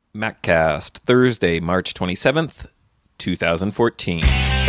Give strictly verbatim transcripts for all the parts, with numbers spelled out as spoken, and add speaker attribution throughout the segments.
Speaker 1: MacCast, Thursday, March twenty-seventh, twenty fourteen.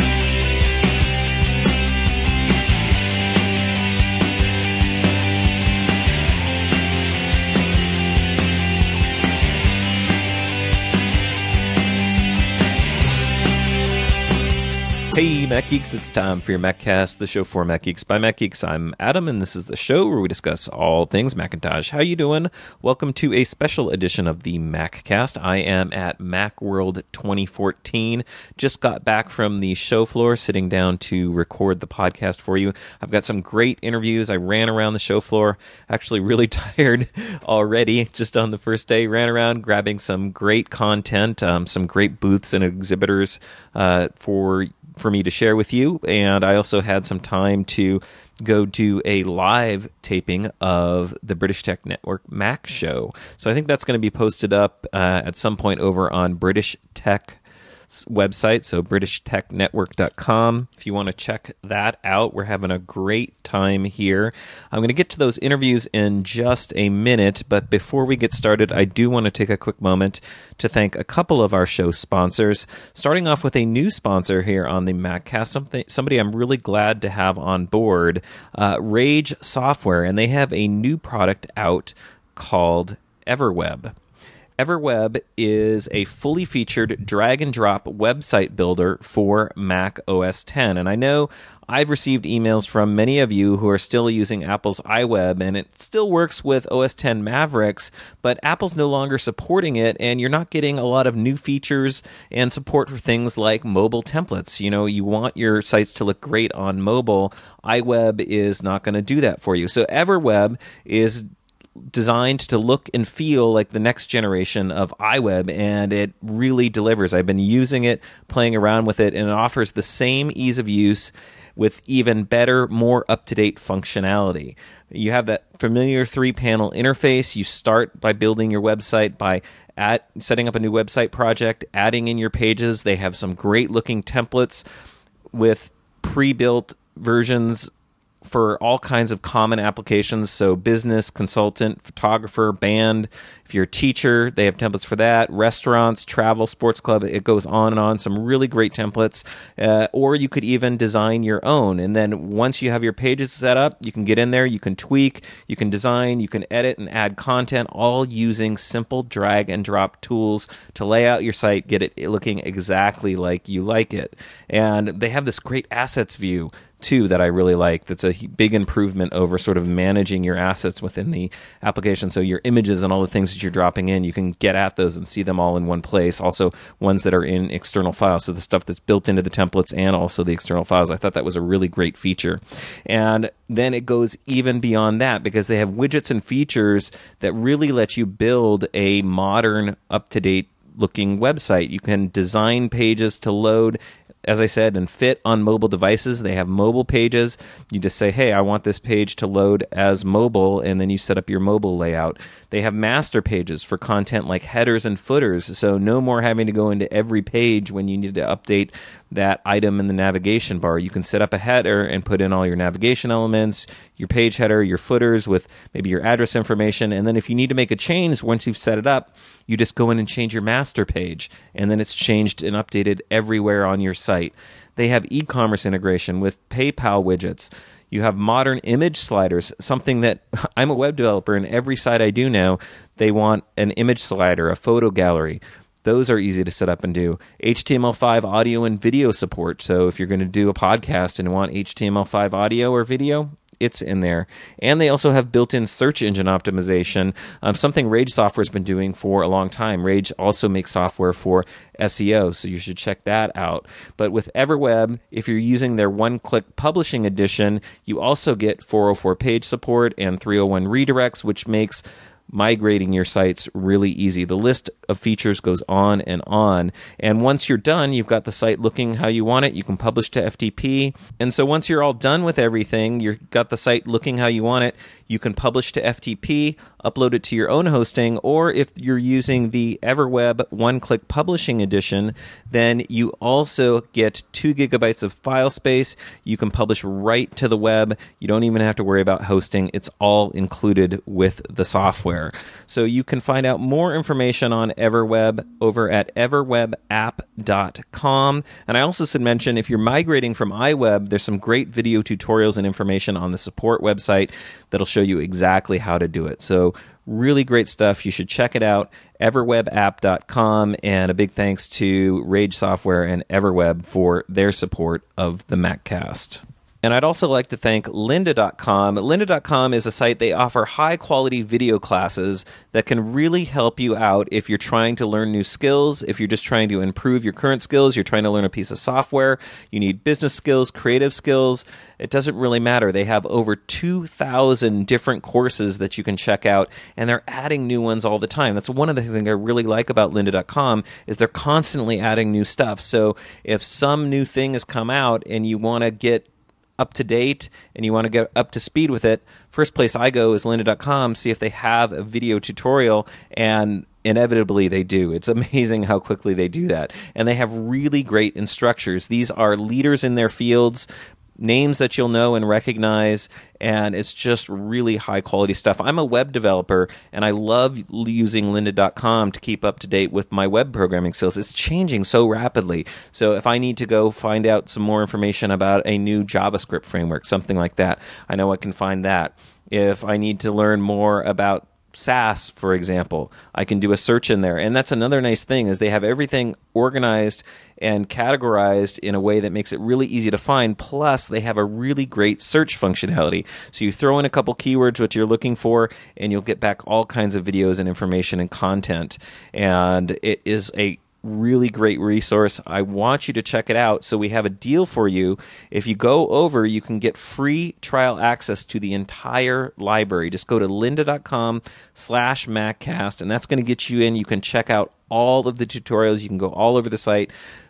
Speaker 1: Hey, Mac Geeks, it's time for your MacCast, the show for Mac Geeks by Mac Geeks. I'm Adam, and this is the show where we discuss all things Macintosh. How you doing? Welcome to a special edition of the MacCast. I am at Macworld twenty fourteen. Just got back from the show floor, sitting down to record the podcast for you. I've got some great interviews. I ran around the show floor, actually really tired already, just on the first day. Ran around grabbing some great content, um, some great booths and exhibitors uh, for for me to share with you, and I also had some time to go do a live taping of the British Tech Network Mac Show. So I think that's going to be posted up uh, at some point over on British Tech website, so british tech network dot com. If you want to check that out, we're having a great time here. I'm going to get to those interviews in just a minute, but before we get started, I do want to take a quick moment to thank a couple of our show sponsors, starting off with a new sponsor here on the MacCast, something, somebody I'm really glad to have on board, uh, Rage Software, and they have a new product out called Everweb. Everweb is a fully featured drag-and-drop website builder for Mac O S X. And I know I've received emails from many of you who are still using Apple's iWeb, and it still works with O S X Mavericks, but Apple's no longer supporting it, and you're not getting a lot of new features and support for things like mobile templates. You know, you want your sites to look great on mobile. iWeb is not going to do that for you. So Everweb is designed to look and feel like the next generation of iWeb, and it really delivers. I've been using it, playing around with it, and it offers the same ease of use with even better, more up-to-date functionality. You have that familiar three-panel interface. You start by building your website by at, setting up a new website project, adding in your pages. They have some great-looking templates with pre-built versions for all kinds of common applications, so business, consultant, photographer, band. If you're a teacher, they have templates for that. Restaurants, travel, sports club, it goes on and on. Some really great templates. Uh, or you could even design your own. And then once you have your pages set up, you can get in there, you can tweak, you can design, you can edit and add content, all using simple drag and drop tools to lay out your site, get it looking exactly like you like it. And they have this great assets view too that I really like. That's a big improvement over sort of managing your assets within the application. So your images and all the things that you're dropping in, you can get at those and see them all in one place. Also, ones that are in external files, so the stuff that's built into the templates and also the external files. I thought that was a really great feature. And then it goes even beyond that because they have widgets and features that really let you build a modern, up-to-date looking website. You can design pages to load, as I said, and fit on mobile devices. They have mobile pages. You just say, hey, I want this page to load as mobile, and then you set up your mobile layout. They have master pages for content like headers and footers, so no more having to go into every page when you need to update that item in the navigation bar. You can set up a header and put in all your navigation elements, your page header, your footers with maybe your address information, and then if you need to make a change once you've set it up, you just go in and change your master page, and then it's changed and updated everywhere on your site. They have e-commerce integration with PayPal widgets. You have modern image sliders, something that I'm a web developer, and every site I do now, they want an image slider, a photo gallery. Those are easy to set up and do. H T M L five audio and video support. So if you're going to do a podcast and want H T M L five audio or video, it's in there. And they also have built-in search engine optimization, um, something Rage Software has been doing for a long time. Rage also makes software for S E O, so you should check that out. But with Everweb, if you're using their one-click publishing edition, you also get four oh four page support and three oh one redirects, which makes migrating your sites really easy. The list of features goes on and on. And once you're done, you've got the site looking how you want it. You can publish to F T P. And so once you're all done with everything, you've got the site looking how you want it, You can publish to F T P, upload it to your own hosting, or if you're using the EverWeb one-click publishing edition, then you also get two gigabytes of file space. You can publish right to the web. You don't even have to worry about hosting. It's all included with the software. So you can find out more information on EverWeb over at everweb app dot com. And I also should mention, if you're migrating from iWeb, there's some great video tutorials and information on the support website that'll show you exactly how to do it. So really great stuff. You should check it out, everweb app dot com, and a big thanks to Rage Software and EverWeb for their support of the MacCast. And I'd also like to thank lynda dot com. lynda dot com is a site. They offer high-quality video classes that can really help you out if you're trying to learn new skills, if you're just trying to improve your current skills, you're trying to learn a piece of software, you need business skills, creative skills. It doesn't really matter. They have over two thousand different courses that you can check out, and they're adding new ones all the time. That's one of the things I really like about lynda dot com is they're constantly adding new stuff. So if some new thing has come out and you want to get up to date and you want to get up to speed with it, first place I go is lynda dot com, see if they have a video tutorial, and inevitably they do. It's amazing how quickly they do that. And they have really great instructors. These are leaders in their fields, names that you'll know and recognize, and it's just really high quality stuff. I'm a web developer, and I love using lynda dot com to keep up to date with my web programming skills. It's changing so rapidly. So if I need to go find out some more information about a new JavaScript framework, something like that, I know I can find that. If I need to learn more about SaaS, for example, I can do a search in there. And that's another nice thing, is they have everything organized and categorized in a way that makes it really easy to find. Plus, they have a really great search functionality. So you throw in a couple keywords, what you're looking for, and you'll get back all kinds of videos and information and content. And it is a really great resource. I want you to check it out. So we have a deal for you. If you go over, you can get free trial access to the entire library. Just go to lynda dot com slash maccast, and that's going to get you in. You can check out all of the tutorials. You can go all over the site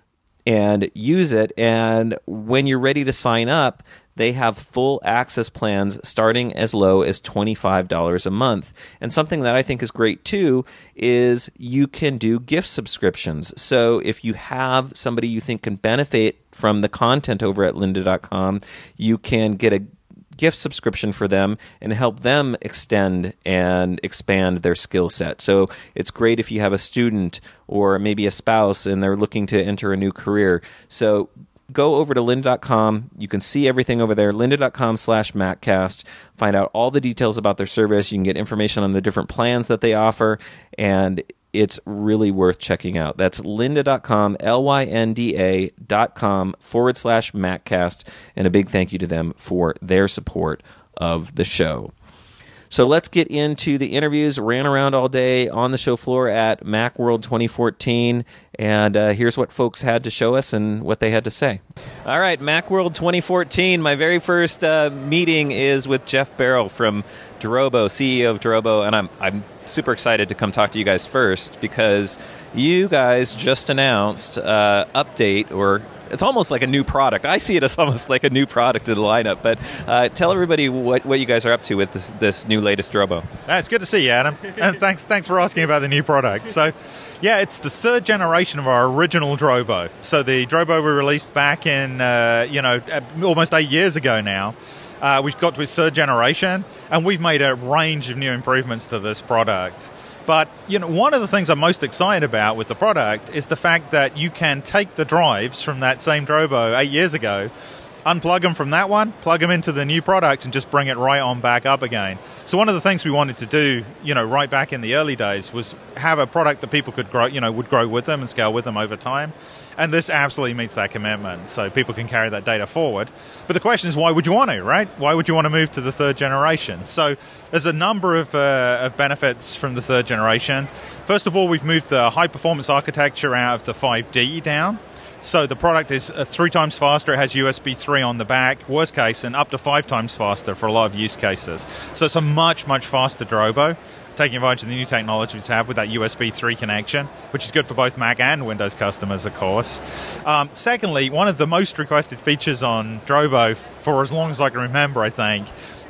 Speaker 1: and use it. And when you're ready to sign up, they have full access plans starting as low as twenty-five dollars a month. And something that I think is great too is you can do gift subscriptions. So if you have somebody you think can benefit from the content over at lynda dot com, you can get a gift subscription for them and help them extend and expand their skill set. So it's great if you have a student or maybe a spouse and they're looking to enter a new career. So go over to lynda dot com. You can see everything over there, lynda dot com slash maccast. Find out all the details about their service. You can get information on the different plans that they offer, and it's really worth checking out. That's lynda dot com, L Y N D A dot com forward slash maccast, and a big thank you to them for their support of the show. So let's get into the interviews. Ran around all day on the show floor at Macworld twenty fourteen, and uh, here's what folks had to show us and what they had to say. All right, Macworld twenty fourteen. My very first uh, meeting is with Jeff Barrow from Drobo, C E O of Drobo, and I'm I'm super excited to come talk to you guys first because you guys just announced uh, update or. It's almost like a new product. I see it as almost like a new product in the lineup. But uh, tell everybody what, what you guys are up to with this, this new latest Drobo.
Speaker 2: Uh, it's good to see you, Adam. And thanks thanks for asking about the new product. So, yeah, it's the third generation of our original Drobo. So the Drobo we released back in, uh, you know, almost eight years ago now. Uh, we've got to its third generation, and we've made a range of new improvements to this product. But, you know, one of the things I'm most excited about with the product is the fact that you can take the drives from that same Drobo eight years ago, unplug them from that one, plug them into the new product, and just bring it right on back up again. So one of the things we wanted to do, you know, right back in the early days was have a product that people could grow, you know, would grow with them and scale with them over time. And this absolutely meets that commitment, so people can carry that data forward. But the question is, why would you want to, right? Why would you want to move to the third generation? So there's a number of, uh, of benefits from the third generation. First of all, we've moved the high-performance architecture out of the five D down. So the product is uh, three times faster. It has U S B three on the back, worst case, and up to five times faster for a lot of use cases. So it's a much, much faster Drobo, taking advantage of the new technology we have with that U S B three connection, which is good for both Mac and Windows customers, of course. Um, secondly, one of the most requested features on Drobo for as long as I can remember, I think,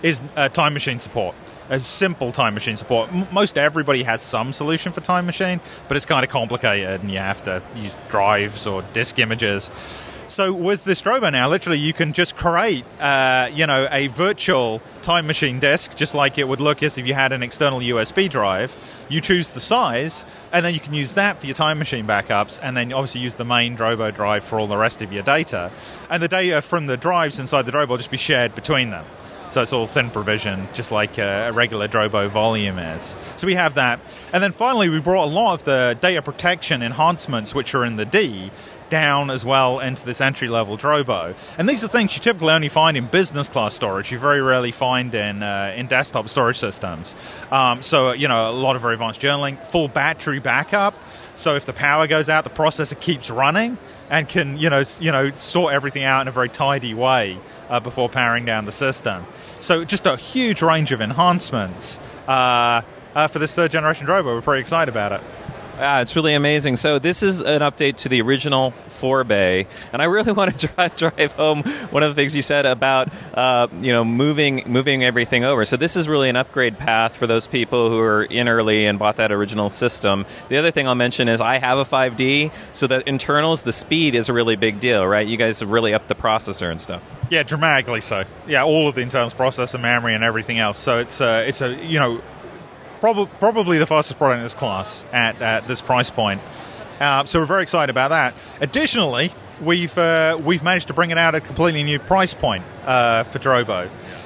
Speaker 2: is uh, time machine support. A simple time machine support. M- most everybody has some solution for time machine, but it's kind of complicated, and you have to use drives or disk images. So with this Drobo now, literally you can just create, uh, you know, a virtual time machine disk, just like it would look as if you had an external U S B drive. You choose the size, and then you can use that for your time machine backups, and then obviously use the main Drobo drive for all the rest of your data. And the data from the drives inside the Drobo will just be shared between them. So it's all thin provision, just like a regular Drobo volume is. So we have that. And then finally, we brought a lot of the data protection enhancements, which are in the D, down as well into this entry-level Drobo. And these are things you typically only find in business-class storage. You very rarely find in uh, in desktop storage systems. Um, so, you know, a lot of very advanced journaling, full battery backup. So if the power goes out, the processor keeps running and can, you know, you know, sort everything out in a very tidy way uh, before powering down the system. So just a huge range of enhancements uh, uh, for this third generation Drobo. We're pretty excited about it.
Speaker 1: Yeah, it's really amazing. So this is an update to the original four bay, and I really want to drive, drive home one of the things you said about uh, you know moving moving everything over. So this is really an upgrade path for those people who are in early and bought that original system. The other thing I'll mention is I have a five D, so that internals, the speed is a really big deal, right? You guys have really upped the processor and stuff.
Speaker 2: Yeah, dramatically so. Yeah, all of the internals, processor, memory, and everything else. So it's a, it's a you know. Prob- probably the fastest product in this class at, at this price point. Uh, so we're very excited about that. Additionally, we've uh, we've managed to bring it out at a completely new price point uh, for Drobo.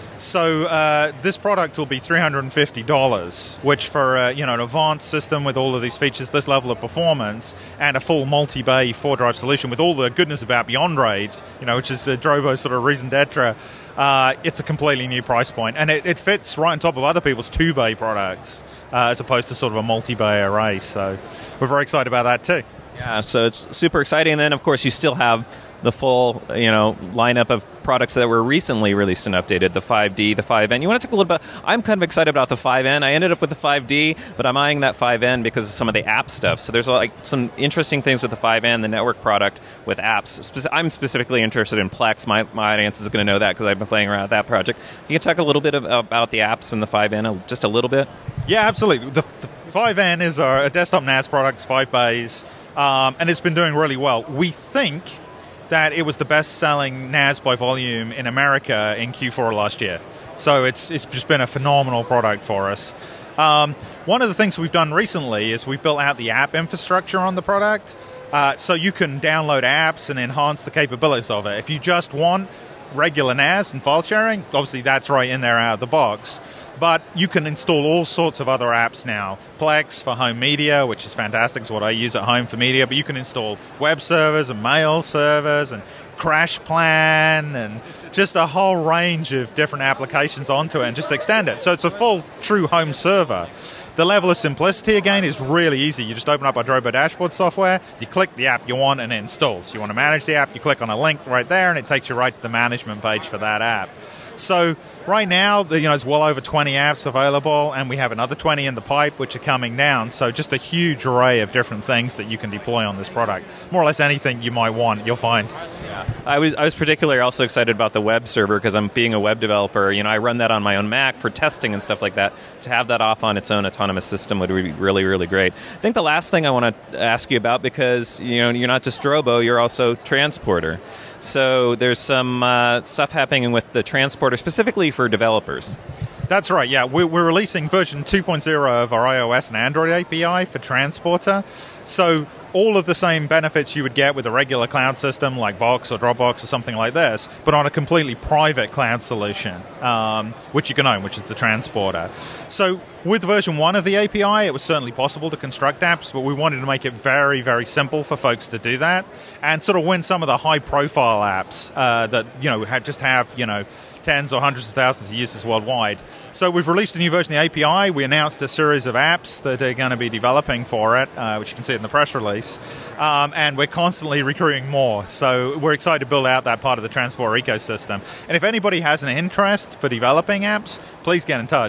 Speaker 2: So uh, this product will be three hundred fifty dollars, which for uh, you know an advanced system with all of these features, this level of performance, and a full multi-bay four-drive solution with all the goodness about Beyond RAID, you know, which is uh, Drobo's sort of raison d'etre, uh, it's a completely new price point, and it, it fits right on top of other people's two-bay products, uh, as opposed to sort of a multi-bay array. So we're very excited about that too.
Speaker 1: Yeah, so it's super exciting. And then, of course, you still have the full, you know, lineup of products that were recently released and updated, the five D, the five N. You want to talk a little bit about, I'm kind of excited about the five N. I ended up with the five D, but I'm eyeing that five N because of some of the app stuff. So there's like some interesting things with the five N, the network product with apps. Speci- I'm specifically interested in Plex. My, my audience is going to know that because I've been playing around with that project. You can talk a little bit of, about the apps and the five N, just a little bit?
Speaker 2: Yeah, absolutely. The, the five N is our, a desktop N A S product, it's five bays. Um, and it's been doing really well. We think that it was the best-selling N A S by volume in America in Q four last year. So it's it's just been a phenomenal product for us. Um, one of the things we've done recently is we've built out the app infrastructure on the product, uh, so you can download apps and enhance the capabilities of it. If you just want regular N A S and file sharing, obviously that's right in there out of the box. But you can install all sorts of other apps now. Plex for home media, which is fantastic. It's what I use at home for media. But you can install web servers and mail servers and Crash Plan and just a whole range of different applications onto it and just extend it. So it's a full true home server. The level of simplicity, again, is really easy. You just open up our Drobo dashboard software, you click the app you want, and it installs. You want to manage the app, you click on a link right there, and it takes you right to the management page for that app. So right now, you know, there's well over twenty apps available, and we have another twenty in the pipe, which are coming down. So just a huge array of different things that you can deploy on this product. More or less anything you might want, you'll find.
Speaker 1: Yeah. I was I was particularly also excited about the web server because I'm being a web developer. You know, I run that on my own Mac for testing and stuff like that. To have that off on its own autonomous system would be really, really great. I think the last thing I want to ask you about, because you know you're not just Drobo, you're also Transporter. So there's some uh, stuff happening with the Transporter specifically for developers.
Speaker 2: That's right, yeah. We're, we're releasing version two point oh of our iOS and Android A P I for Transporter. So all of the same benefits you would get with a regular cloud system like Box or Dropbox or something like this, but on a completely private cloud solution, um, which you can own, which is the Transporter. So with version one of the A P I, it was certainly possible to construct apps, but we wanted to make it very, very simple for folks to do that and sort of win some of the high-profile apps uh, that, you know, had, just have, you know, tens or hundreds of thousands of users worldwide. So we've released a new version of the A P I. We announced a series of apps that are going to be developing for it, uh, which you can see in the press release. Um, and we're constantly recruiting more. So we're excited to build out that part of the Transporter ecosystem. And if anybody has an interest for developing apps, please get in touch.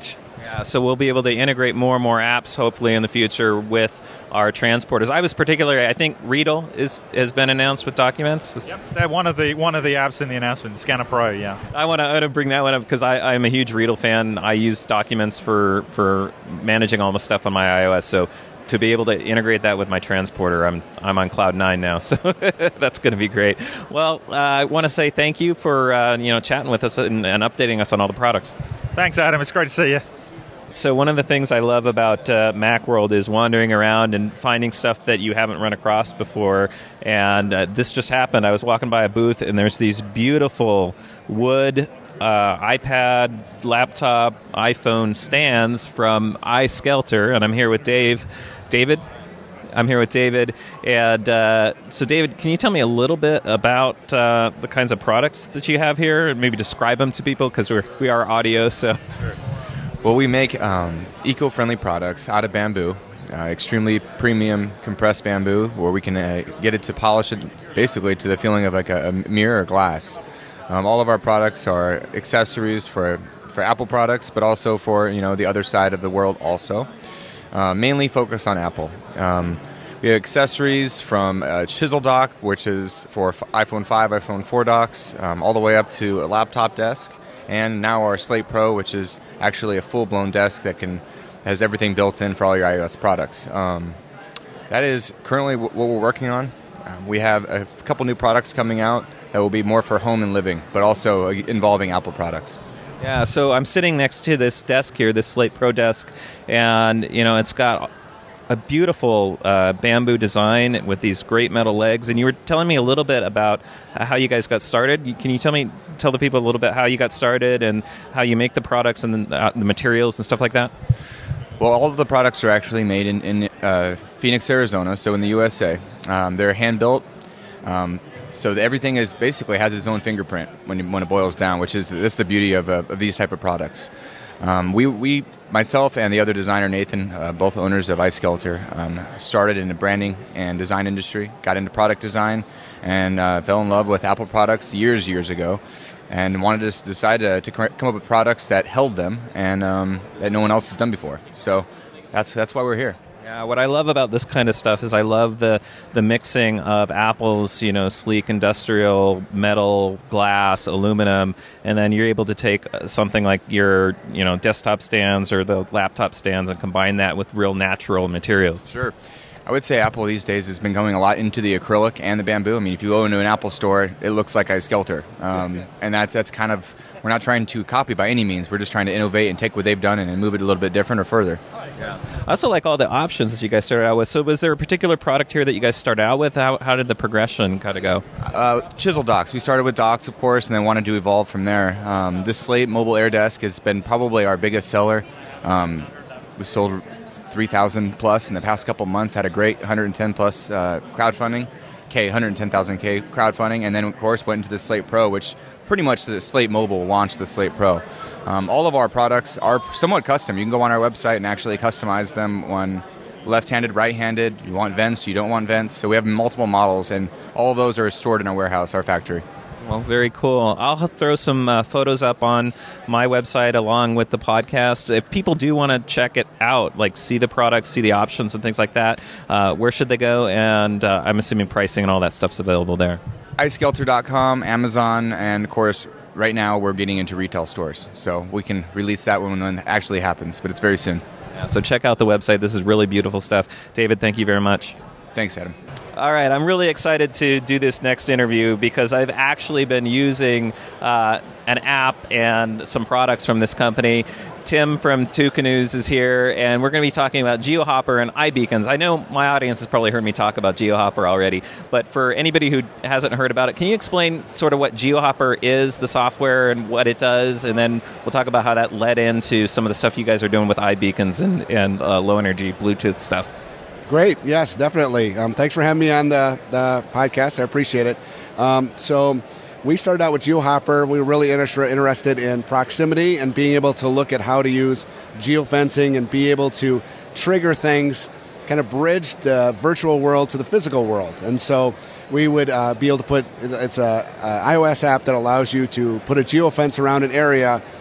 Speaker 1: Yeah, so we'll be able to integrate more and more apps, hopefully, in the future with our transporters. I was particularly, I think Readle is has been announced with Documents.
Speaker 2: Yep, they're one of the one of the apps in the announcement, Scanner Pro. Yeah,
Speaker 1: I want to bring that one up because I'm a huge Readle fan. I use Documents for for managing all my stuff on my iOS. So to be able to integrate that with my transporter, I'm I'm on cloud nine now. So that's going to be great. Well, uh, I want to say thank you for uh, you know chatting with us and, and updating us on all the products.
Speaker 2: Thanks, Adam. It's great to see you.
Speaker 1: So one of the things I love about uh, Macworld is wandering around and finding stuff that you haven't run across before. And uh, this just happened. I was walking by a booth, and there's these beautiful wood uh, iPad, laptop, iPhone stands from iSkelter. And I'm here with Dave. David? I'm here with David. And uh, so, David, can you tell me a little bit about uh, the kinds of products that you have here? And maybe describe them to people, because we're we are audio, so...
Speaker 3: Sure. Well, we make um, eco-friendly products out of bamboo, uh, extremely premium compressed bamboo, where we can uh, get it to polish it basically to the feeling of like a, a mirror or glass. Um, all of our products are accessories for for Apple products, but also for you know the other side of the world also. Uh, mainly focused on Apple. Um, we have accessories from a chisel dock, which is for iPhone five, iPhone four docks, um, all the way up to a laptop desk. And now our Slate Pro, which is actually a full-blown desk that can has everything built in for all your iOS products. Um, that is currently w- what we're working on. Um, we have a couple new products coming out that will be more for home and living, but also uh, involving Apple products.
Speaker 1: Yeah, so I'm sitting next to this desk here, this Slate Pro desk, and you know it's got a beautiful uh, bamboo design with these great metal legs. And you were telling me a little bit about how you guys got started. Can you tell me, tell the people a little bit how you got started and how you make the products and the, uh, the materials and stuff like that?
Speaker 3: Well, all of the products are actually made in, in uh, Phoenix, Arizona, so in the U S A. Um, they're hand-built. Um, so the, everything is basically has its own fingerprint when, you, when it boils down, which is that's the beauty of, uh, of these type of products. Um, we, we, myself and the other designer, Nathan, uh, both owners of iSkelter, um, started in the branding and design industry, got into product design, and uh, fell in love with Apple products years, years ago, and wanted to decide to, to come up with products that held them and um, that no one else has done before. So that's that's why we're here.
Speaker 1: Yeah, what I love about this kind of stuff is I love the the mixing of Apple's, you know, sleek industrial metal, glass, aluminum, and then you're able to take something like your, you know, desktop stands or the laptop stands and combine that with real natural materials.
Speaker 3: Sure. I would say Apple these days has been going a lot into the acrylic and the bamboo. I mean, if you go into an Apple store, it looks like iSkelter. Um, and that's that's kind of, we're not trying to copy by any means. We're just trying to innovate and take what they've done and, and move it a little bit different or further.
Speaker 1: Yeah. I also like all the options that you guys started out with. So was there a particular product here that you guys started out with? How, how did the progression kind of go?
Speaker 3: Uh, chisel docks. We started with docks, of course, and then wanted to evolve from there. Um, this Slate Mobile Air Desk has been probably our biggest seller. Um, we sold three thousand plus in the past couple months, had a great one hundred ten plus uh, crowdfunding, K, one hundred ten thousand K crowdfunding, and then, of course, went into the Slate Pro, which pretty much the Slate Mobile launched the Slate Pro. Um, all of our products are somewhat custom. You can go on our website and actually customize them on left-handed, right-handed. You want vents, you don't want vents. So we have multiple models, and all of those are stored in our warehouse, our factory.
Speaker 1: Well, very cool. I'll throw some uh, photos up on my website along with the podcast. If people do want to check it out, like see the products, see the options and things like that, uh, where should they go? And uh, I'm assuming pricing and all that stuff's available there.
Speaker 3: i skelter dot com, Amazon, and of course, right now we're getting into retail stores. So we can release that when it actually happens, but it's very soon.
Speaker 1: Yeah, so check out the website. This is really beautiful stuff. David, thank you very much.
Speaker 3: Thanks, Adam.
Speaker 1: All right, I'm really excited to do this next interview because I've actually been using uh, an app and some products from this company. Tim from Two Canoes is here, and we're going to be talking about GeoHopper and iBeacons. I know my audience has probably heard me talk about GeoHopper already, but for anybody who hasn't heard about it, can you explain sort of what GeoHopper is, the software, and what it does? And then we'll talk about how that led into some of the stuff you guys are doing with iBeacons and, and uh, low-energy Bluetooth stuff.
Speaker 4: Great. Yes, definitely. Um, thanks for having me on the, the podcast. I appreciate it. Um, so we started out with GeoHopper. We were really inter- interested in proximity and being able to look at how to use geofencing and be able to trigger things, kind of bridge the virtual world to the physical world. And so we would uh, be able to put, it's a, a iOS app that allows you to put a geofence around an area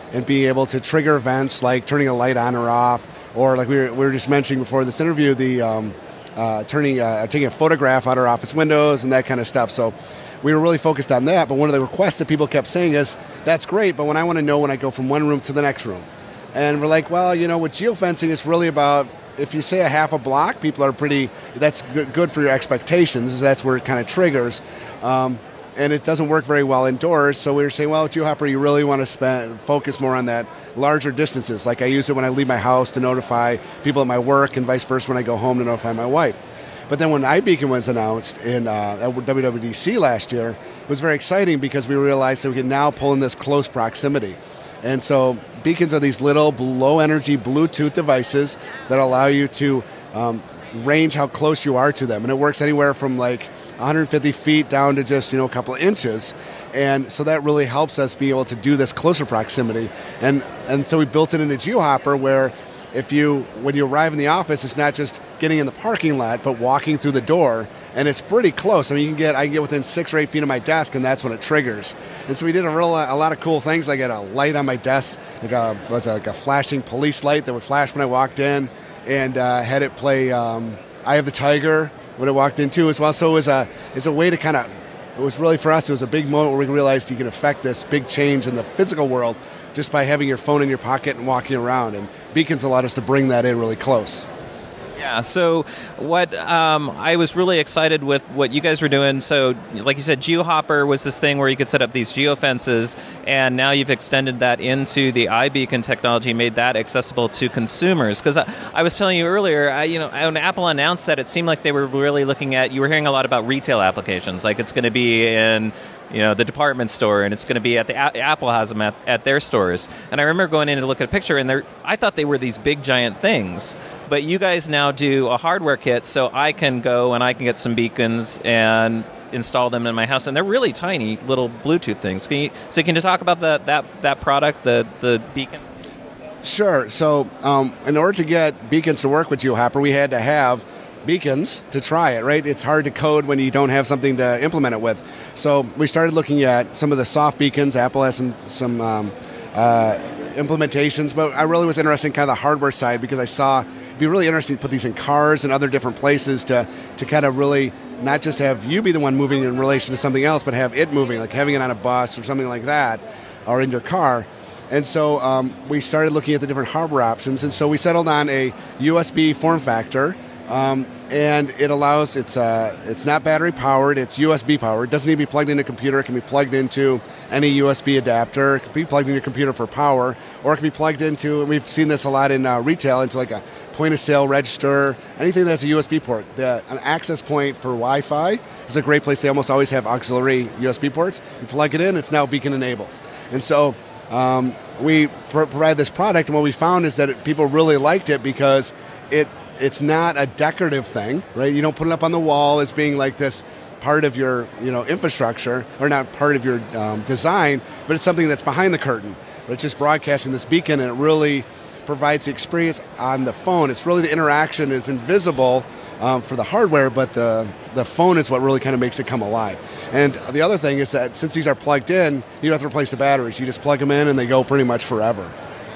Speaker 4: and being able to trigger events like turning a light on or off, or like we were, we were just mentioning before this interview, the um, uh, turning uh, taking a photograph out our office windows and that kind of stuff. So we were really focused on that. But one of the requests that people kept saying is, that's great, but when I want to know when I go from one room to the next room. And we're like, well, you know, with geofencing, it's really about, if you say a half a block, people are pretty, that's good for your expectations. That's where it kind of triggers. Um, and it doesn't work very well indoors. So we were saying, well, with GeoHopper, you really want to spend, focus more on that larger distances. Like I use it when I leave my house to notify people at my work, and vice versa when I go home to notify my wife. But then when iBeacon was announced in uh, at W W D C last year, it was very exciting because we realized that we could now pull in this close proximity. And so beacons are these little low-energy Bluetooth devices that allow you to um, range how close you are to them. And it works anywhere from like one hundred fifty feet down to just, you know, a couple of inches. And so that really helps us be able to do this closer proximity. And and so we built it into GeoHopper, where if you, when you arrive in the office, it's not just getting in the parking lot, but walking through the door. And it's pretty close. I mean, you can get I can get within six or eight feet of my desk, and that's when it triggers. And so we did a real a lot of cool things. I got a light on my desk, like a was like a flashing police light that would flash when I walked in, and uh, had it play um, "Eye of the Tiger" when I walked in too as well. So it was a it's a way to kind of, it was really for us. It was a big moment where we realized you can affect this big change in the physical world just by having your phone in your pocket and walking around. And beacons allowed us to bring that in really close.
Speaker 1: Yeah, so what um, I was really excited with what you guys were doing. So, like you said, GeoHopper was this thing where you could set up these geofences, and now you've extended that into the iBeacon technology, made that accessible to consumers. Because I, I was telling you earlier, I, you know, when Apple announced that, it seemed like they were really looking at, you were hearing a lot about retail applications, like it's going to be in, you know, the department store, and it's going to be at the a- Apple has them at, at their stores. And I remember going in to look at a picture, and I thought they were these big giant things. But you guys now do a hardware kit, so I can go and I can get some beacons and install them in my house, and they're really tiny little Bluetooth things. Can you, so can you talk about the, that that product, the the beacons?
Speaker 4: Sure. So um, in order to get beacons to work with GeoHopper, we had to have beacons to try it, right? It's hard to code when you don't have something to implement it with. So we started looking at some of the soft beacons. Apple has some some um, uh, implementations, but I really was interested in kind of the hardware side, because I saw it'd be really interesting to put these in cars and other different places to to kind of really not just have you be the one moving in relation to something else, but have it moving, like having it on a bus or something like that, or in your car. And so um, we started looking at the different hardware options, and so we settled on a U S B form factor. Um, and it allows, it's uh, it's not battery powered, it's U S B powered. It doesn't need to be plugged into a computer. It can be plugged into any U S B adapter. It can be plugged into your computer for power, or it can be plugged into, and we've seen this a lot in uh, retail, into like a point of sale register, anything that's a U S B port. The, an access point for Wi-Fi is a great place. They almost always have auxiliary U S B ports. You plug it in, it's now beacon enabled. And so um, we pr- provide this product, and what we found is that it, people really liked it because it it's not a decorative thing, right? You don't put it up on the wall as being like this part of your, you know, infrastructure, or not part of your um, design, but it's something that's behind the curtain. But it's just broadcasting this beacon, and it really provides the experience on the phone. It's really, the interaction is invisible um, for the hardware, but the the phone is what really kind of makes it come alive. And the other thing is that since these are plugged in, you don't have to replace the batteries. You just plug them in, and they go pretty much forever.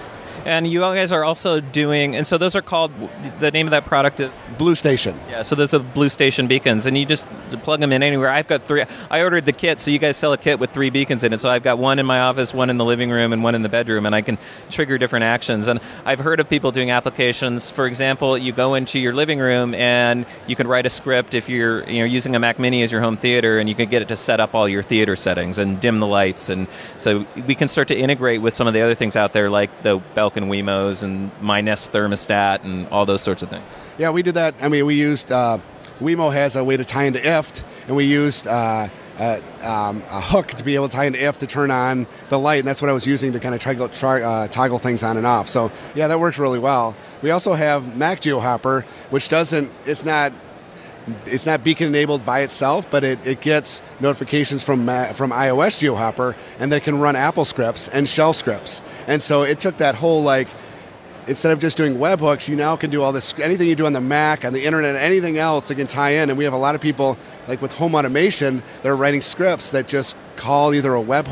Speaker 1: And you guys are also doing, and so those are called, the name of that product is?
Speaker 4: Blue Station.
Speaker 1: Yeah, so those are Blue Station beacons, and you just plug them in anywhere. I've got three. I ordered the kit, so you guys sell a kit with three beacons in it. So I've got one in my office, one in the living room, and one in the bedroom, and I can trigger different actions. And I've heard of people doing applications. For example, you go into your living room, and you can write a script if you're, you know, using a Mac Mini as your home theater, and you can get it to set up all your theater settings and dim the lights. And so we can start to integrate with some of the other things out there, like the Belkin Wemos and My Nest thermostat and all those sorts of things.
Speaker 4: Yeah, we did that. I mean, we used, uh, Wemo has a way to tie into I F T, and we used uh, a, um, a hook to be able to tie into I F T to turn on the light, and that's what I was using to kind of toggle, try, uh, toggle things on and off. So, yeah, that works really well. We also have Mac GeoHopper, which doesn't, it's not, it's not beacon enabled by itself, but it, it gets notifications from Mac, from iOS GeoHopper, and they can run Apple scripts and shell scripts. And so it took that whole, like, instead of just doing webhooks, you now can do all this, anything you do on the Mac, on the internet, anything else that can tie in. And we have a lot of people, like with home automation, they're writing scripts that just call either a webhook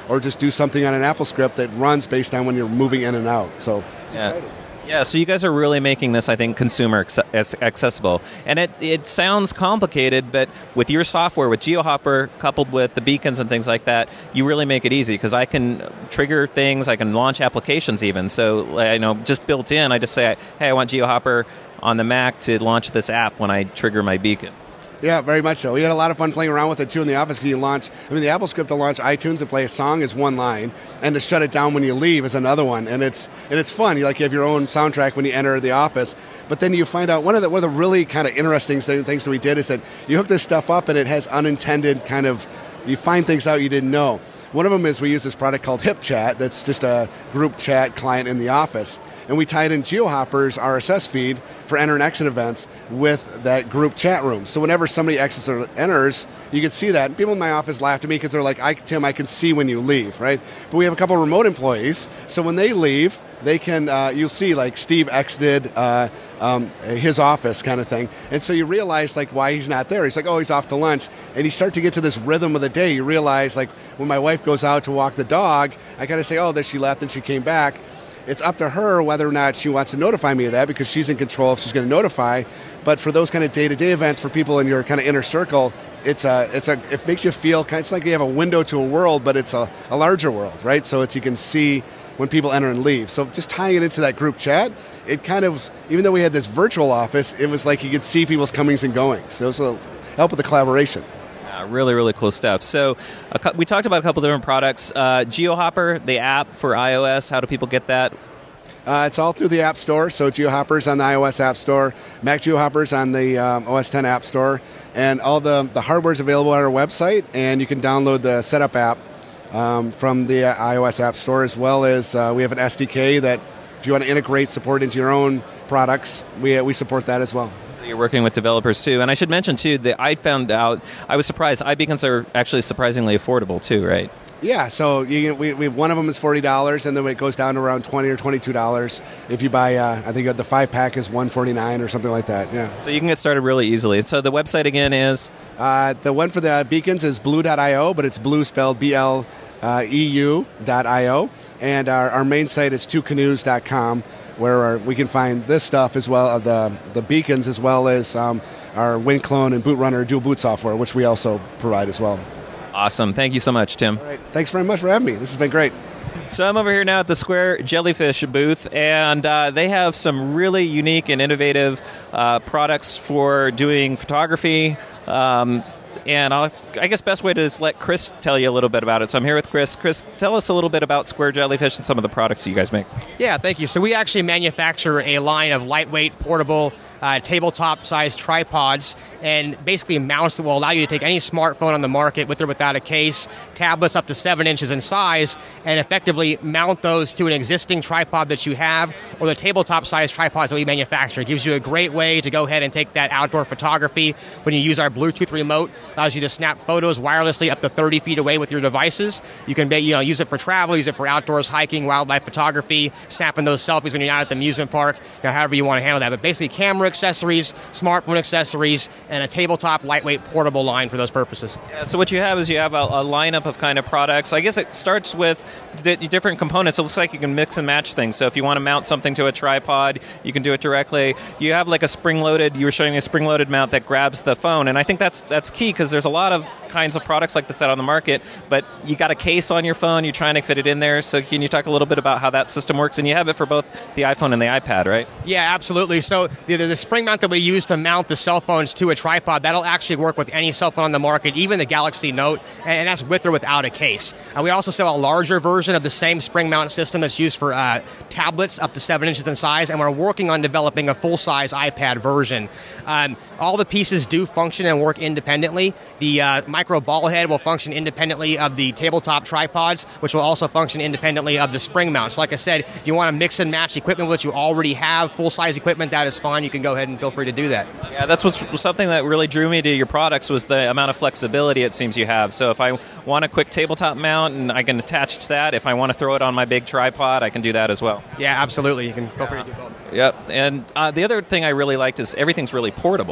Speaker 4: or just do something on an Apple script that runs based on when you're moving in and out. So it's
Speaker 1: yeah.
Speaker 4: exciting.
Speaker 1: Yeah, so you guys are really making this, I think, consumer acce- accessible. And it, it sounds complicated, but with your software, with GeoHopper, coupled with the beacons and things like that, you really make it easy, because I can trigger things, I can launch applications even. So, you know, just built in, I just say, hey, I want GeoHopper on the Mac to launch this app when I trigger my beacon.
Speaker 4: Yeah, very much so. We had a lot of fun playing around with it, too, in the office. Because you launch, I mean, the Apple script to launch iTunes and play a song is one line, and to shut it down when you leave is another one. And it's and it's fun. You like you have your own soundtrack when you enter the office. But then you find out, one of the, one of the really kind of interesting things that we did is that you hook this stuff up, and it has unintended kind of, you find things out you didn't know. One of them is we use this product called HipChat that's just a group chat client in the office. And we tied in GeoHopper's R S S feed for enter and exit events with that group chat room. So whenever somebody exits or enters, you can see that. And people in my office laugh at me because they're like, I, Tim, I can see when you leave, right? But we have a couple of remote employees, so when they leave, they can, uh, you'll see like Steve exited uh, um, his office kind of thing. And so you realize like why he's not there. He's like, oh, he's off to lunch. And you start to get to this rhythm of the day. You realize like when my wife goes out to walk the dog, I kind of say, oh, that she left and she came back. It's up to her whether or not she wants to notify me of that, because she's in control if she's going to notify. But for those kind of day-to-day events for people in your kind of inner circle, it's a, it's a, it makes you feel kind of, it's like you have a window to a world, but it's a, a larger world, right? So it's you can see when people enter and leave. So just tying it into that group chat, it kind of, even though we had this virtual office, it was like you could see people's comings and goings. So it was a help with the collaboration.
Speaker 1: Really, really cool stuff. So uh, we talked about a couple different products. Uh, GeoHopper, the app for iOS, how do people get that?
Speaker 4: Uh, it's all through the App Store. So GeoHopper's on the iOS App Store, Mac GeoHopper's on the um, O S ten App Store, and all the, the hardware's available on our website, and you can download the Setup app um, from the iOS App Store, as well as uh, we have an S D K that if you want to integrate support into your own products, we, uh, we support that as well.
Speaker 1: You're working with developers too, and I should mention too that I found out, I was surprised, iBeacons are actually surprisingly affordable too, right?
Speaker 4: Yeah, so you, we, we one of them is forty dollars, and then it goes down to around twenty or twenty-two dollars if you buy. Uh, I think the five pack is one forty-nine or something like that. Yeah.
Speaker 1: So you can get started really easily. So the website again is
Speaker 4: uh, the one for the beacons is blue dot io, but it's blue spelled B L E U dot I O, and our, our main site is two canoes dot com. Where we can find this stuff as well, of the the beacons, as well as um, our WinClone and BootRunner dual boot software, which we also provide as well.
Speaker 1: Awesome. Thank you so much, Tim.
Speaker 4: All right. Thanks very much for having me. This has been great.
Speaker 1: So I'm over here now at the Square Jellyfish booth, and uh, they have some really unique and innovative uh, products for doing photography. Um, and I'll, I guess best way to is let Chris tell you a little bit about it. So I'm here with Chris. Chris, tell us a little bit about Square Jellyfish and some of the products that you guys make.
Speaker 5: Yeah, thank you. So we actually manufacture a line of lightweight, portable, uh, tabletop-sized tripods, and basically mounts that will allow you to take any smartphone on the market, with or without a case, tablets up to seven inches in size, and effectively mount those to an existing tripod that you have, or the tabletop-sized tripods that we manufacture. It gives you a great way to go ahead and take that outdoor photography when you use our Bluetooth remote. Allows you to snap photos wirelessly up to thirty feet away with your devices. You can you know, use it for travel, use it for outdoors, hiking, wildlife photography, snapping those selfies when you're out at the amusement park, you know, however you want to handle that. But basically camera accessories, smartphone accessories, and a tabletop lightweight portable line for those purposes.
Speaker 1: Yeah, so what you have is you have a, a lineup of kind of products. I guess it starts with d- different components. It looks like you can mix and match things. So if you want to mount something to a tripod, you can do it directly. You have like a spring-loaded, you were showing me a spring-loaded mount that grabs the phone, and I think that's that's key, because there's a lot of kinds of products like this out on the market, but you got a case on your phone, you're trying to fit it in there. So can you talk a little bit about how that system works? And you have it for both the iPhone and the iPad, right?
Speaker 5: Yeah, absolutely. So the, the spring mount that we use to mount the cell phones to a tripod, that'll actually work with any cell phone on the market, even the Galaxy Note, and that's with or without a case. Uh, we also sell a larger version of the same spring mount system that's used for uh, tablets up to seven inches in size, and we're working on developing a full-size iPad version. Um, all the pieces do function and work independently. The uh, micro ball head will function independently of the tabletop tripods, which will also function independently of the spring mounts. Like I said, if you want to mix and match equipment with you already have, full-size equipment, that is fine. You can go ahead and feel free to do that.
Speaker 1: Yeah, that's what's something that really drew me to your products, was the amount of flexibility it seems you have. So if I want a quick tabletop mount, and I can attach to that. If I want to throw it on my big tripod, I can do that as well.
Speaker 5: Yeah, absolutely. You can feel free to do both.
Speaker 1: Yep. And uh, the other thing I really liked is everything's really portable.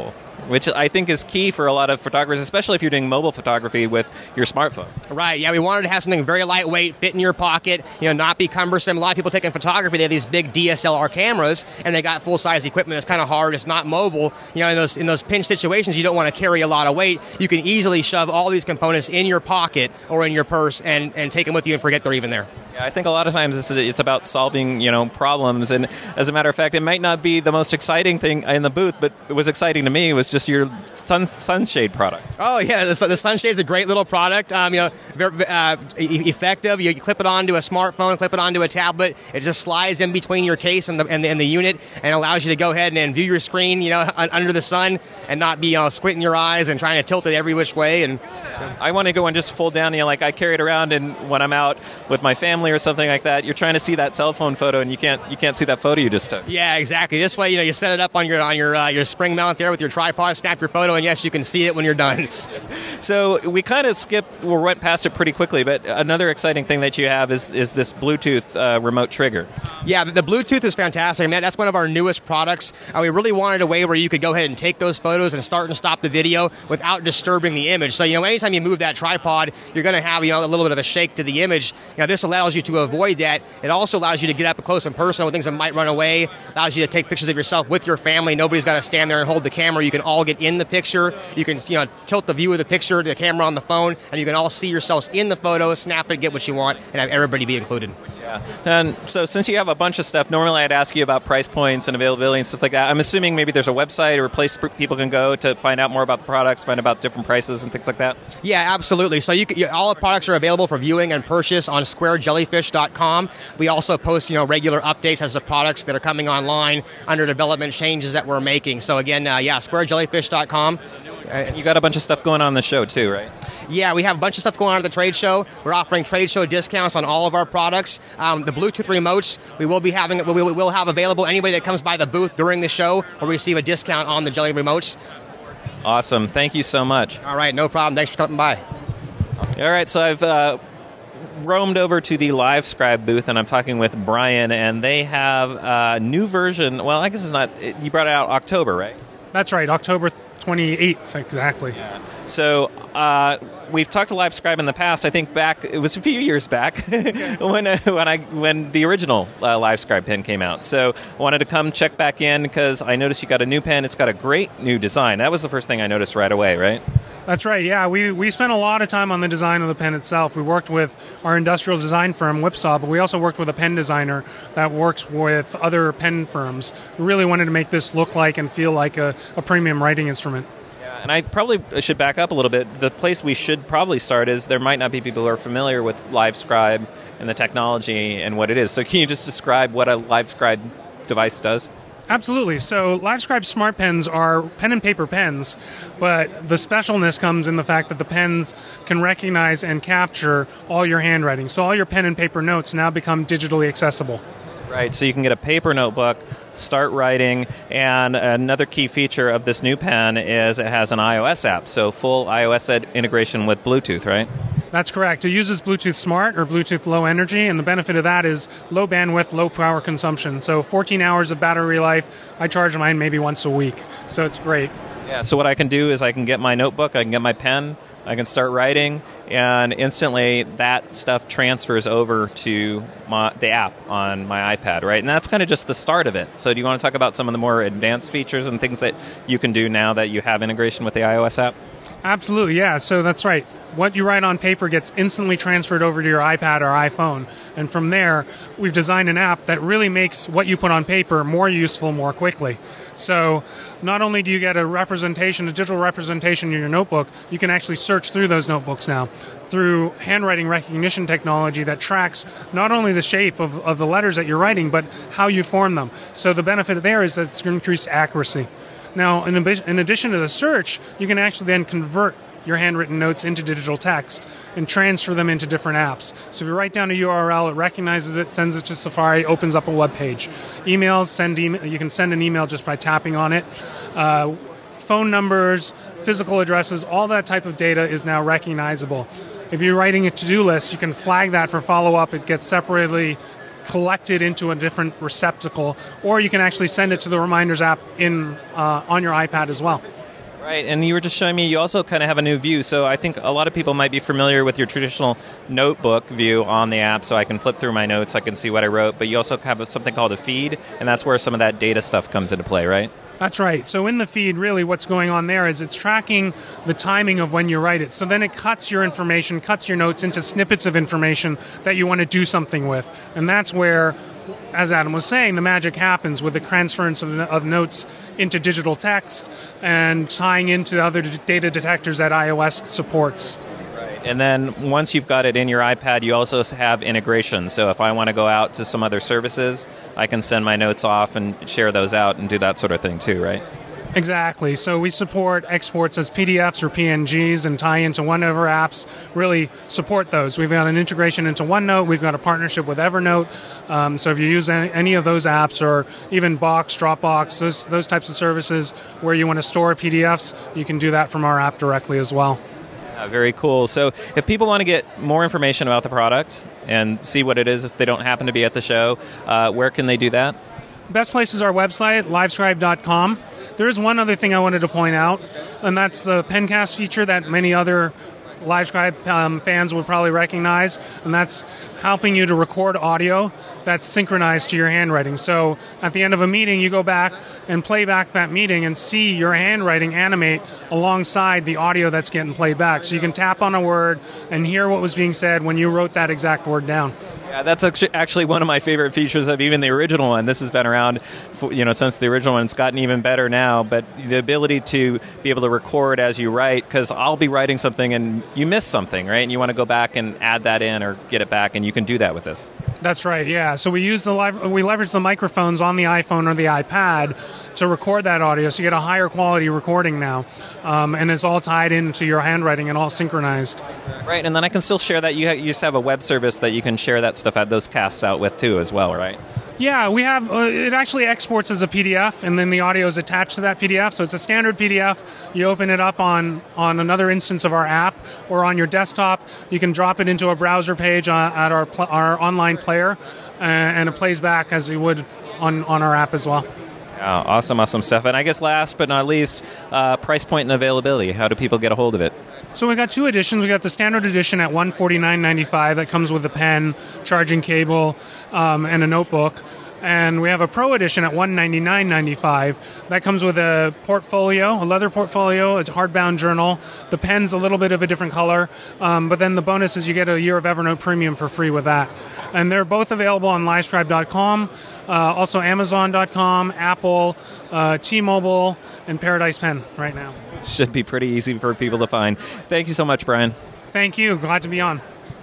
Speaker 1: which I think is key for a lot of photographers, especially if you're doing mobile photography with your smartphone.
Speaker 5: Right, yeah, we wanted to have something very lightweight, fit in your pocket, you know, not be cumbersome. A lot of people taking photography, they have these big D S L R cameras, and they got full-size equipment. It's kind of hard. It's not mobile. You know, in those in those pinch situations, you don't want to carry a lot of weight. You can easily shove all these components in your pocket or in your purse and, and take them with you and forget they're even there.
Speaker 1: Yeah, I think a lot of times this is, it's about solving, you know, problems. And as a matter of fact, it might not be the most exciting thing in the booth, but it was exciting to me. It was just your sun sunshade product.
Speaker 5: Oh yeah, the, the Sunshade's a great little product. Um, you know, very uh, e- effective. You clip it onto a smartphone, clip it onto a tablet. It just slides in between your case and the and the, and the unit, and allows you to go ahead and, and view your screen, you know, under the sun, and not be, you know, squinting your eyes and trying to tilt it every which way. And
Speaker 1: I want to go and just full down, you know, like I carry it around, and when I'm out with my family or something like that, you're trying to see that cell phone photo, and you can't you can't see that photo you just took.
Speaker 5: Yeah, exactly. This way, you know, you set it up on your on your uh, your spring mount there with your tripod, snap your photo, and yes, you can see it when you're done.
Speaker 1: So we kind of skipped or went past it pretty quickly, but another exciting thing that you have is is this Bluetooth uh, remote trigger.
Speaker 5: Yeah, the Bluetooth is fantastic. I mean, that's one of our newest products. Uh, we really wanted a way where you could go ahead and take those photos and start and stop the video without disturbing the image. So, you know, anytime you move that tripod, you're going to have, you know, a little bit of a shake to the image. You know, this allows you to avoid that. It also allows you to get up close and personal with things that might run away. Allows you to take pictures of yourself with your family. Nobody's got to stand there and hold the camera. You can all get in the picture. You can, you know, tilt the view of the picture to the camera on the phone, and you can all see yourselves in the photo, snap it, get what you want, and have everybody be included.
Speaker 1: Yeah. And so since you have a bunch of stuff, normally I'd ask you about price points and availability and stuff like that. I'm assuming maybe there's a website or a place people can go to find out more about the products, find out different prices and things like that.
Speaker 5: Yeah, absolutely. So you, can, you all the products are available for viewing and purchase on square jellyfish dot com. We also post, you know, regular updates as the products that are coming online under development changes that we're making. So again, uh, yeah, square jellyfish dot com.
Speaker 1: And you got a bunch of stuff going on in the show too, right?
Speaker 5: Yeah, we have a bunch of stuff going on at the trade show. We're offering trade show discounts on all of our products. Um, the Bluetooth remotes we will be having, we will have available. Anybody that comes by the booth during the show will receive a discount on the Jelly remotes.
Speaker 1: Awesome. Thank you so much.
Speaker 5: All right, no problem. Thanks for coming by.
Speaker 1: All right, so I've uh, roamed over to the LiveScribe booth, and I'm talking with Brian, and they have a new version. Well, I guess it's not, you brought it out October, right?
Speaker 6: That's right, October twenty-eighth, exactly.
Speaker 1: Yeah. So uh, we've talked to LiveScribe in the past. I think back, it was a few years back when uh, when I when the original uh, LiveScribe pen came out. So I wanted to come check back in because I noticed you got a new pen. It's got a great new design. That was the first thing I noticed right away, right?
Speaker 6: That's right, yeah. We we spent a lot of time on the design of the pen itself. We worked with our industrial design firm, Whipsaw, but we also worked with a pen designer that works with other pen firms. We really wanted to make this look like and feel like a, a premium writing instrument.
Speaker 1: Yeah, and I probably should back up a little bit. The place we should probably start is there might not be people who are familiar with LiveScribe and the technology and what it is. So can you just describe what a LiveScribe device does?
Speaker 6: Absolutely. So LiveScribe Smart Pens are pen and paper pens, but the specialness comes in the fact that the pens can recognize and capture all your handwriting. So all your pen and paper notes now become digitally accessible.
Speaker 1: Right, so you can get a paper notebook, start writing, and another key feature of this new pen is it has an iOS app, so full iOS ed- integration with Bluetooth, right?
Speaker 6: That's correct. It uses Bluetooth Smart or Bluetooth Low Energy, and the benefit of that is low bandwidth, low power consumption. So fourteen hours of battery life. I charge mine maybe once a week, so it's great.
Speaker 1: Yeah, so what I can do is I can get my notebook, I can get my pen, I can start writing, and instantly that stuff transfers over to my, the app on my iPad, right? And that's kind of just the start of it. So do you want to talk about some of the more advanced features and things that you can do now that you have integration with the iOS app?
Speaker 6: Absolutely, yeah. So that's right. What you write on paper gets instantly transferred over to your iPad or iPhone. And from there, we've designed an app that really makes what you put on paper more useful more quickly. So not only do you get a representation, a digital representation in your notebook, you can actually search through those notebooks now through handwriting recognition technology that tracks not only the shape of, of the letters that you're writing, but how you form them. So the benefit there is that it's going to increase accuracy. Now, in, in addition to the search, you can actually then convert your handwritten notes into digital text and transfer them into different apps. So if you write down a U R L, it recognizes it, sends it to Safari, opens up a web page. Emails, send email, you can send an email just by tapping on it. Uh, phone numbers, physical addresses, all that type of data is now recognizable. If you're writing a to-do list, you can flag that for follow-up. It gets separately collected into a different receptacle, or you can actually send it to the Reminders app in uh, on your iPad as well.
Speaker 1: Right, and you were just showing me you also kind of have a new view. So I think a lot of people might be familiar with your traditional notebook view on the app, so I can flip through my notes, I can see what I wrote, but you also have something called a feed, and that's where some of that data stuff comes into play, right?
Speaker 6: That's right. So in the feed, really what's going on there is it's tracking the timing of when you write it. So then it cuts your information, cuts your notes into snippets of information that you want to do something with. And that's where, as Adam was saying, the magic happens with the transference of, of notes into digital text and tying into other d- data detectors that iOS supports.
Speaker 1: And then once you've got it in your iPad, you also have integration. So if I want to go out to some other services, I can send my notes off and share those out and do that sort of thing too, right?
Speaker 6: Exactly. So we support exports as P D Fs or P N Gs and tie into whatever apps really support those. We've got an integration into OneNote. We've got a partnership with Evernote. Um, so if you use any, any of those apps or even Box, Dropbox, those, those types of services where you want to store P D Fs, you can do that from our app directly as well.
Speaker 1: Uh, very cool. So if people want to get more information about the product and see what it is if they don't happen to be at the show, uh, where can they do that?
Speaker 6: Best place is our website, livescribe dot com. There is one other thing I wanted to point out, and that's the Pencast feature that many other LiveScribe um, fans would probably recognize, and that's helping you to record audio that's synchronized to your handwriting. So at the end of a meeting, you go back and play back that meeting and see your handwriting animate alongside the audio that's getting played back. So you can tap on a word and hear what was being said when you wrote that exact word down.
Speaker 1: Yeah, that's actually one of my favorite features of even the original one. This has been around, for, you know, since the original one. It's gotten even better now. But the ability to be able to record as you write, because I'll be writing something and you miss something, right? And you want to go back and add that in or get it back, and you can do that with this.
Speaker 6: That's right. Yeah. So we use the live, we leverage the microphones on the iPhone or the iPad to record that audio, so you get a higher quality recording now, um, and it's all tied into your handwriting and all synchronized.
Speaker 1: Right, and then I can still share that. You, ha- you just have a web service that you can share that stuff out, those casts out with too, as well, right?
Speaker 6: Yeah, we have. Uh, it actually exports as a P D F, and then the audio is attached to that P D F. So it's a standard P D F. You open it up on on another instance of our app or on your desktop. You can drop it into a browser page uh, at our pl- our online player, uh, and it plays back as you would on on our app as well.
Speaker 1: Oh, awesome, awesome stuff. And I guess last but not least, uh, price point and availability. How do people get a hold of it?
Speaker 6: So we got two editions. We got the standard edition at one hundred forty-nine dollars and ninety-five cents. That comes with a pen, charging cable, um, and a notebook. And we have a Pro edition at one hundred ninety-nine dollars and ninety-five cents. That comes with a portfolio, a leather portfolio, a hardbound journal. The pen's a little bit of a different color, um, but then the bonus is you get a year of Evernote Premium for free with that. And they're both available on livescribe dot com, uh, also amazon dot com, Apple, uh, T-Mobile, and Paradise Pen right now.
Speaker 1: Should be pretty easy for people to find. Thank you so much, Brian.
Speaker 6: Thank you. Glad to be on.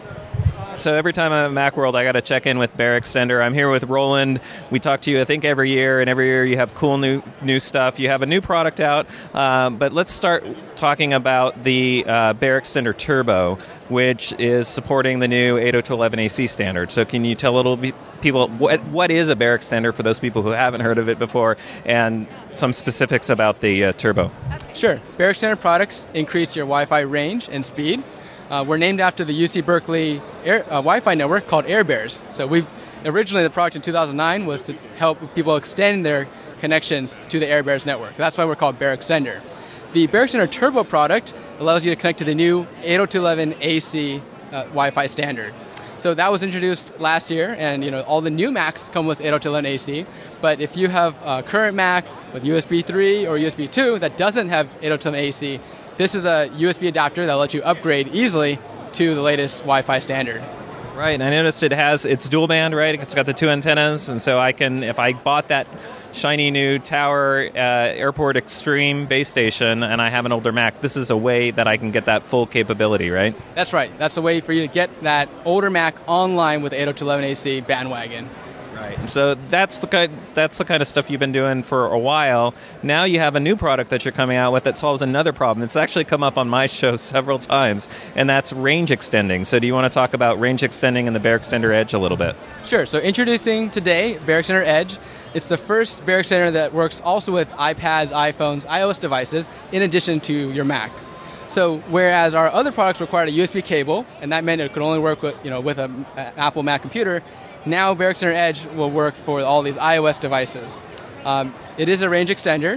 Speaker 1: So every time I'm at Macworld, I got to check in with Bear Extender. I'm here with Roland. We talk to you, I think, every year, and every year you have cool new new stuff. You have a new product out, uh, but let's start talking about the uh, Bear Extender Turbo, which is supporting the new eight oh two dot eleven A C standard. So can you tell a little bit people what what is a Bear Extender for those people who haven't heard of it before, and some specifics about the uh, Turbo?
Speaker 7: Sure. Bear Extender products increase your Wi-Fi range and speed. Uh, we're named after the U C Berkeley Air, uh, Wi-Fi network called AirBears. So we originally the project in two thousand nine was to help people extend their connections to the AirBears network. That's why we're called Bear Extender. The Bear Extender Turbo product allows you to connect to the new eight oh two dot eleven A C uh, Wi-Fi standard. So that was introduced last year, and you know all the new Macs come with eight oh two dot eleven A C. But if you have a current Mac with U S B three or U S B two that doesn't have eight oh two dot eleven A C, this is a U S B adapter that will let you upgrade easily to the latest Wi-Fi standard.
Speaker 1: Right, and I noticed it has, it's dual band, right? It's got the two antennas, and so I can, if I bought that shiny new Tower uh, Airport Extreme base station and I have an older Mac, this is a way that I can get that full capability, right?
Speaker 7: That's right. That's a way for you to get that older Mac online with eight oh two dot eleven A C bandwagon.
Speaker 1: Right. And so that's the kind that's the kind of stuff you've been doing for a while. Now you have a new product that you're coming out with that solves another problem. It's actually come up on my show several times, and that's range extending. So do you want to talk about range extending and the Bear Extender Edge a little bit?
Speaker 7: Sure. So introducing today Bear Extender Edge. It's the first Bear Extender that works also with iPads, iPhones, iOS devices, in addition to your Mac. So whereas our other products required a U S B cable, and that meant it could only work with you know with an Apple Mac computer, now Bear Extender Edge will work for all these iOS devices. Um, it is a range extender.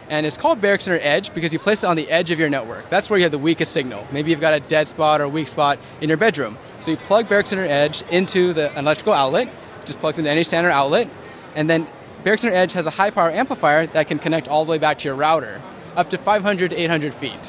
Speaker 7: And it's called Barrick Center Edge because you place it on the edge of your network. That's where you have the weakest signal. Maybe you've got a dead spot or a weak spot in your bedroom. So you plug Barrick Center Edge into the electrical outlet, just plugs into any standard outlet, and then Barrick Center Edge has a high-power amplifier that can connect all the way back to your router, up to five hundred to eight hundred feet.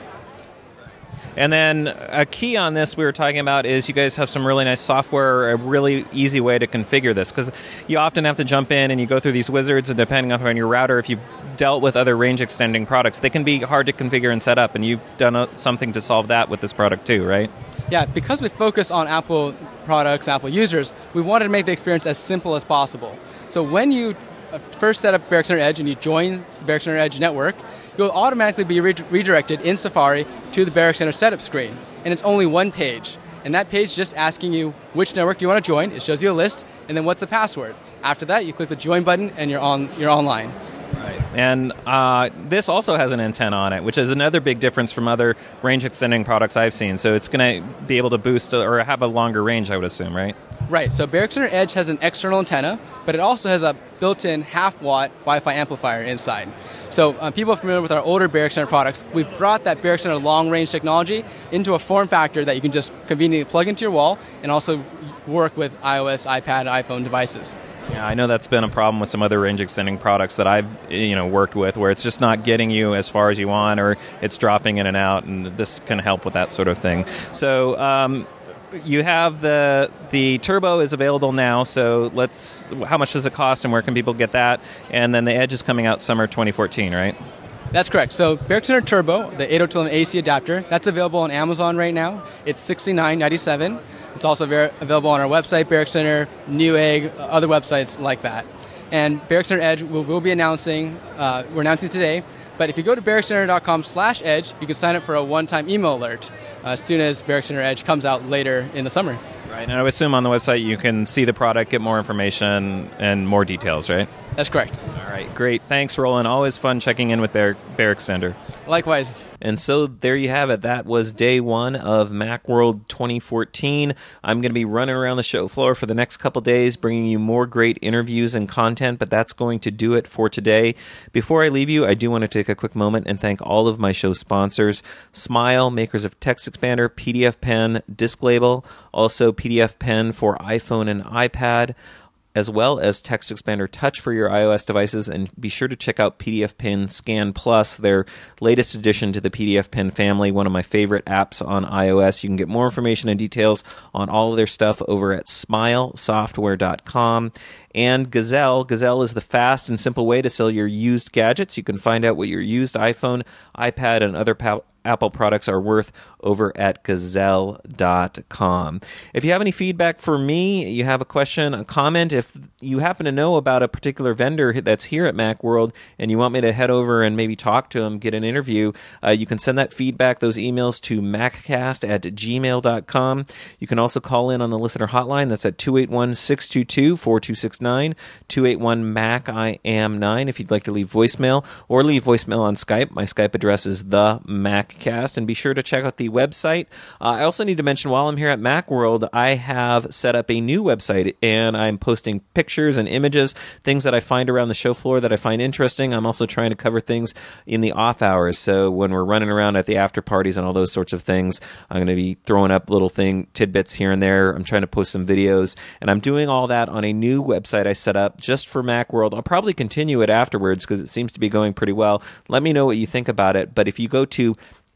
Speaker 1: And then a key on this we were talking about is you guys have some really nice software, a really easy way to configure this, because you often have to jump in and you go through these wizards, and depending on your router, if you've dealt with other range-extending products, they can be hard to configure and set up, and you've done a, something to solve that with this product too, right?
Speaker 7: Yeah, because we focus on Apple products, Apple users, we wanted to make the experience as simple as possible. So when you first set up Barrick Center Edge and you join Barrick Center Edge network, you'll automatically be re- redirected in Safari to the Barrick Center setup screen. And it's only one page. And that page is just asking you which network do you want to join. It shows you a list, and then what's the password. After that, you click the join button, and you're on. You're online.
Speaker 1: Right. And uh, this also has an antenna on it, which is another big difference from other range-extending products I've seen. So it's going to be able to boost or have a longer range, I would assume, right?
Speaker 7: Right. So Barrick Center Edge has an external antenna, but it also has a built-in half-watt Wi-Fi amplifier inside. So um, people are familiar with our older Barrick Center products. We've brought that Barrick Center long-range technology into a form factor that you can just conveniently plug into your wall and also work with iOS, iPad, iPhone devices.
Speaker 1: Yeah, I know that's been a problem with some other range-extending products that I've you know worked with, where it's just not getting you as far as you want, or it's dropping in and out, and this can help with that sort of thing. So um, you have the the Turbo is available now. So let's. How much does it cost, and where can people get that? And then the Edge is coming out summer twenty fourteen, right?
Speaker 7: That's correct. So Barrick Center Turbo, the eight oh two A C adapter, that's available on Amazon right now. It's sixty-nine ninety-seven. It's also very available on our website, Barrick Center, Newegg, other websites like that. And Barrick Center Edge, we'll, we'll be announcing, uh, we're announcing today, but if you go to barrickcenter.com slash edge, you can sign up for a one-time email alert uh, as soon as Barrick Center Edge comes out later in the summer.
Speaker 1: Right, and I would assume on the website you can see the product, get more information, and more details, right?
Speaker 7: That's correct.
Speaker 1: All right, great. Thanks, Roland. Always fun checking in with Barrick, Barrick Center.
Speaker 7: Likewise.
Speaker 1: And so there you have it. That was day one of Macworld twenty fourteen. I'm going to be running around the show floor for the next couple days, bringing you more great interviews and content, but that's going to do it for today. Before I leave you, I do want to take a quick moment and thank all of my show sponsors: Smile, makers of Text Expander, P D F Pen, Disc Label, also P D F Pen for iPhone and iPad, as well as Text Expander Touch for your iOS devices. And be sure to check out P D F Pen Scan Plus, their latest addition to the P D F Pen family, one of my favorite apps on iOS. You can get more information and details on all of their stuff over at smile software dot com. And Gazelle. Gazelle is the fast and simple way to sell your used gadgets. You can find out what your used iPhone, iPad, and other pa- Apple products are worth over at gazelle dot com. If you have any feedback for me, you have a question, a comment, if you happen to know about a particular vendor that's here at Macworld and you want me to head over and maybe talk to them, get an interview, uh, you can send that feedback, those emails, to maccast at gmail dot com. You can also call in on the listener hotline. That's at two eight one, six two two, four two six nine, two eight one, M A C I am nine if you'd like to leave voicemail, or leave voicemail on Skype. My Skype address is the MacCast, and be sure to check out the website. Uh, I also need to mention, while I'm here at Macworld, I have set up a new website, and I'm posting pictures and images, things that I find around the show floor that I find interesting. I'm also trying to cover things in the off hours, so when we're running around at the after parties and all those sorts of things, I'm going to be throwing up little thing tidbits here and there. I'm trying to post some videos, and I'm doing all that on a new website I set up just for Macworld. I'll probably continue it afterwards because it seems to be going pretty well. Let me know what you think about it, but if you go to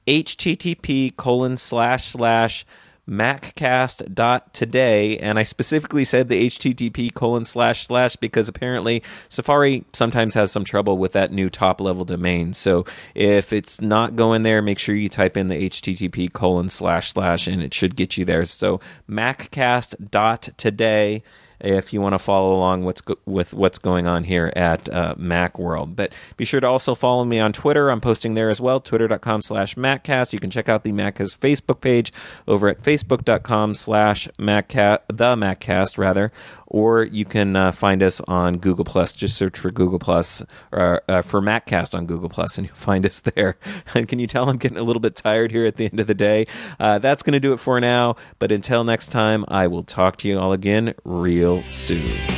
Speaker 1: http colon slash slash maccast dot today, and I specifically said the http colon slash slash because apparently Safari sometimes has some trouble with that new top level domain. So if it's not going there, make sure you type in the http colon slash slash and it should get you there. So maccast dot today if you want to follow along what's go- with what's going on here at uh, Macworld. But be sure to also follow me on Twitter. I'm posting there as well, twitter.com slash Maccast. You can check out the Maccast Facebook page over at facebook.com slash Maccast, the Maccast, rather. Or you can uh, find us on Google Plus. Just search for Google Plus, or uh, for Maccast on Google Plus, and you'll find us there. And can you tell I'm getting a little bit tired here at the end of the day? Uh, that's going to do it for now. But until next time, I will talk to you all again real soon.